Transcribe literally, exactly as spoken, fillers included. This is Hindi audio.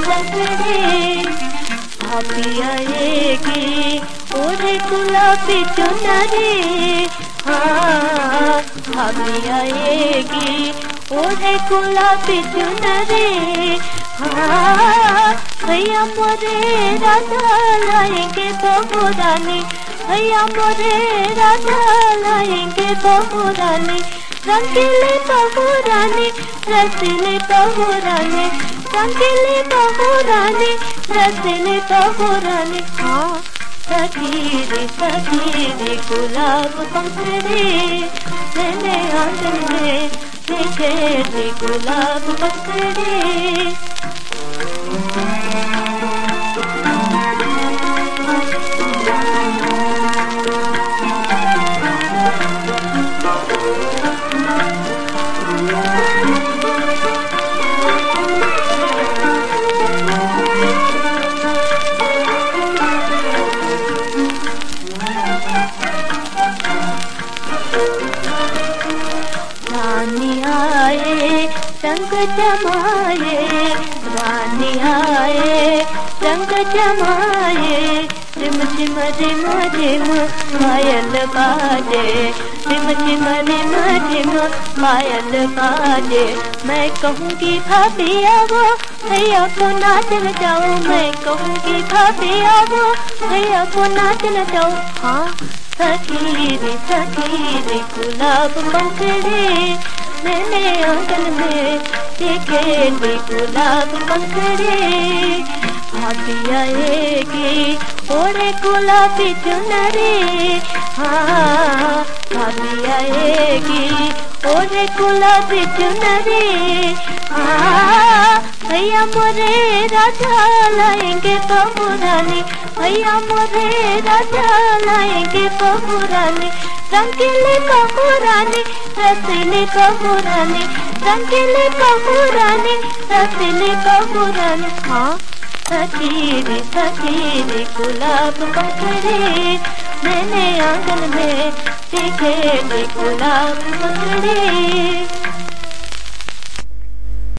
पकड़े। भाभी आएगी ओढ़े गुलाबी चुनरी, हाँ भाभी आएगी ओढ़े गुलाबी चुनरी। हाँ भैया मोरे राधा लाएंगे बहू रानी, भैया मोरे राधा लाएंगे बहू रानी। रंगीली बहू रानी, रसीली बहू रानी, रंगीली बहू रानी, रसीली बहू रानी। हाँ सखी रे सखी रे गुलाब पंखड़ी, मैंने आंगन में देखे रे गुलाब पंखड़ी। रानी आए रंग जमाए, रानी आए रंग जमाए। रिम झिम रिम झिम पायल बाजे, रिम झिम रिम झिम पायल बाजे। मैं कहूँगी भाभी आवो भैया को नाच नचाओ, मैं कहूँगी भाभी आवो भैया को नाच नचाओ। हाँ सखी रे सखी रे गुलाब पंखड़ी, मैंने आंगन में देखे रे गुलाब पंखड़ी। भाभी आएगी ओढ़े गुलाबी चुनरी, हाँ भाभी आएगी ओढ़े गुलाबी चुनरी। हाँ भैया मोरे राधा लाएंगे बहू रानी, भैया मोरे राधा लाएंगे बहू रानी। रंगीली बहू रानी, रसीली बहू रानी, रंगीली बहू रानी, रसीली बहू रानी। हाँ सखी रे सखी रे गुलाब पंखड़ी, मैंने आंगन में देखे रे गुलाब पंखड़ी।